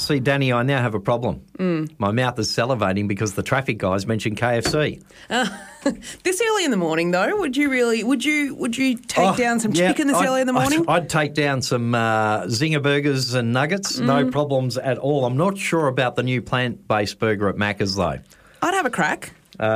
See, Danny, I now have a problem. My mouth is salivating because the traffic guys mentioned KFC. This early in the morning, though, would you take down some chicken this early in the morning? I'd take down some Zinger burgers and nuggets. No problems at all. I'm not sure about the new plant-based burger at Macca's, though. I'd have a crack.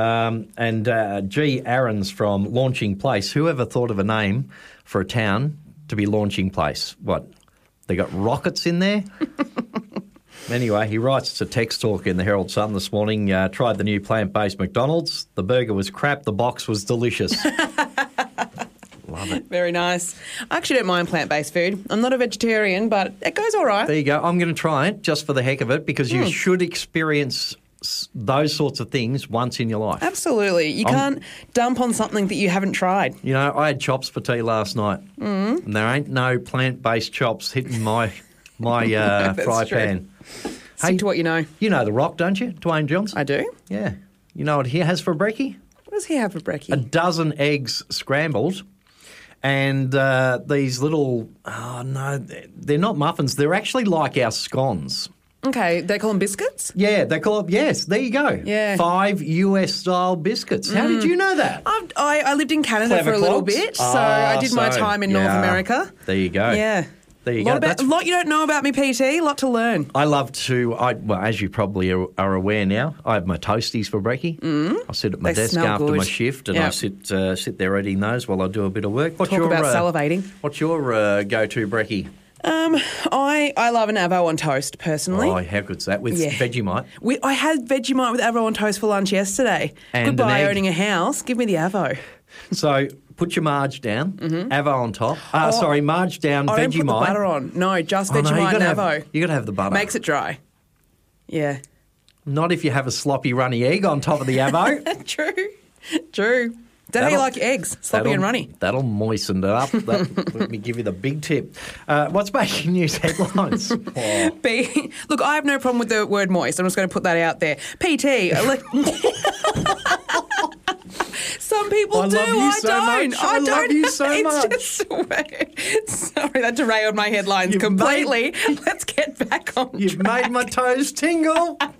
G. Aaron's from Launching Place. Whoever thought of a name for a town to be Launching Place? What? They got rockets in there? Anyway, he writes, it's a text talk in the Herald Sun this morning. Tried the new plant-based McDonald's. The burger was crap. The box was delicious. Love it. Very nice. I actually don't mind plant-based food. I'm not a vegetarian, but it goes all right. There you go. I'm going to try it just for the heck of it because you should experience those sorts of things once in your life. Absolutely. You can't dump on something that you haven't tried. You know, I had chops for tea last night. And there ain't no plant-based chops hitting my fry pan. Stick to what you know. You know The Rock, don't you? Dwayne Johnson. I do. Yeah. You know what he has for brekkie? What does he have for brekkie? A dozen eggs scrambled and these little, they're not muffins. They're actually like our scones. Okay, they call them biscuits? Yeah, they call them, yes, there you go. Yeah. 5 US-style biscuits. How did you know that? I lived in Canada Clever for a little clogs. bit, so I did my time in North America. There you go. Yeah. There you go. A lot you don't know about me, PT. A lot to learn. I love to, well, as you probably are aware now, I have my toasties for brekkie. I sit at my desk after my shift and I sit there eating those while I do a bit of work. Talk about salivating. What's your go-to brekkie? I love an Avo on toast, personally. Oh, how good's that? With Vegemite? I had Vegemite with Avo on toast for lunch yesterday. And goodbye owning a house. Give me the Avo. So put your marge down, Avo on top. Marge down, I Vegemite. don't put the butter on. No, just Vegemite and Avo. You got to have the butter. Makes it dry. Yeah. Not if you have a sloppy runny egg on top of the Avo. True. Don't know how you like your eggs, sloppy and runny. That'll moisten it up. Let me give you the big tip. What's making news headlines? Look, I have no problem with the word moist. I'm just going to put that out there. PT. Some people do. I don't. I love you so much. It's just sorry, that derailed my headlines completely. Let's get back on You've track. made my toes tingle.